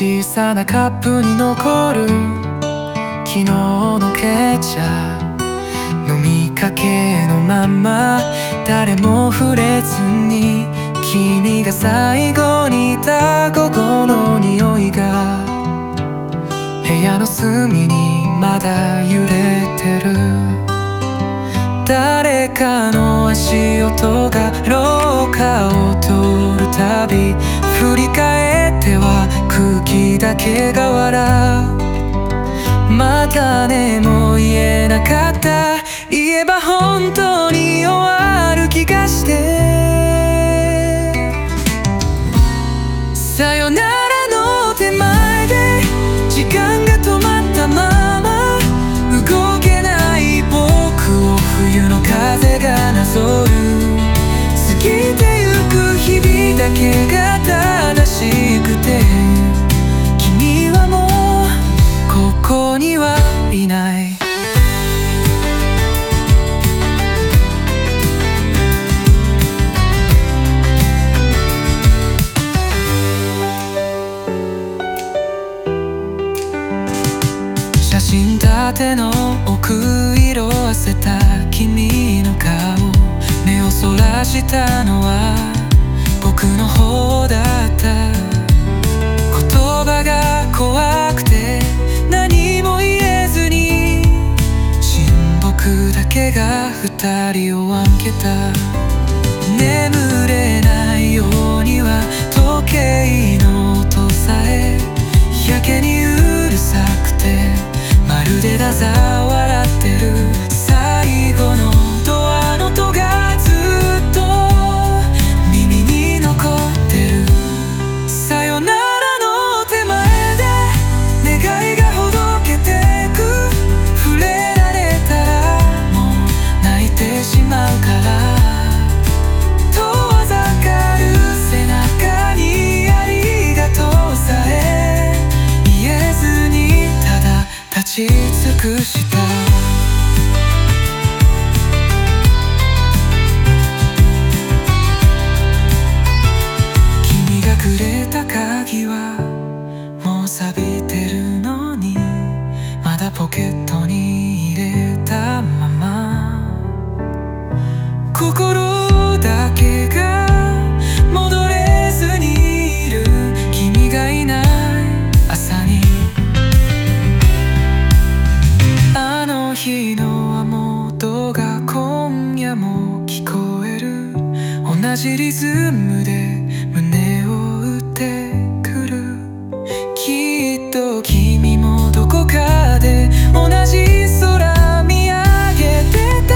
小さなカップに残る昨日のケチャ飲みかけのまま誰も触れずに君が最後にいた午後の匂いが部屋の隅にまだ揺れてる誰かの足音が廊下を通るたび振り返っては空気だけが笑うまたねも言えなかった言えば本当に終わる気がしてさよならの手前で時間が止まったまま動けない僕を冬の風がなぞる過ぎてゆく日々だけが正しくて君はもうここにはいない写真立ての奥色あせた君の顔目をそらしたのは僕の方だった言葉が怖くて何も言えずに親睦だけが二人を分けた眠れないようには時計の音さえやけにうるさくてまるでダザー笑ってる最後のドアの音がずっと耳に残ってるさよならの手前で願いがほどけてく触れられたらもう泣いてしまうから遠ざかる背中にありがとうさえ言えずにただ立ち尽くした君がくれた鍵はもう錆びてるのにまだポケットに入れたまま心だけが戻れずにいる君がいない朝にあの日の雨音が今夜も聞こえる同じリズムで胸を打ってくるきっと君もどこかで同じ空見上げてた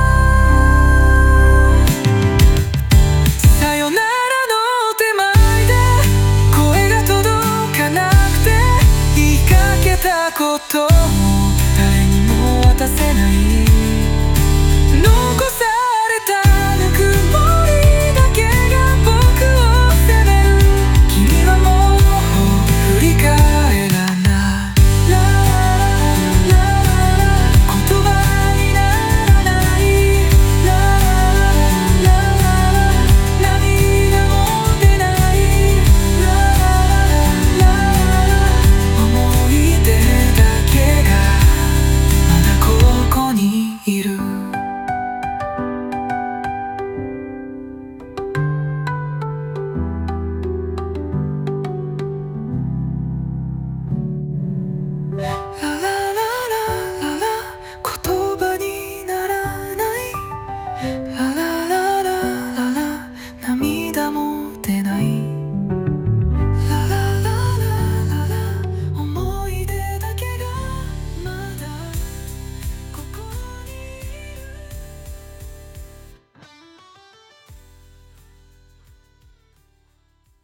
さよならの手前で声が届かなくて言いかけたことも誰にも渡せない残されたぬくもりだけが僕を責める君はもう振り返らない言葉にならない涙も出ない思い出だけがまだここにいるラララララ言葉にならない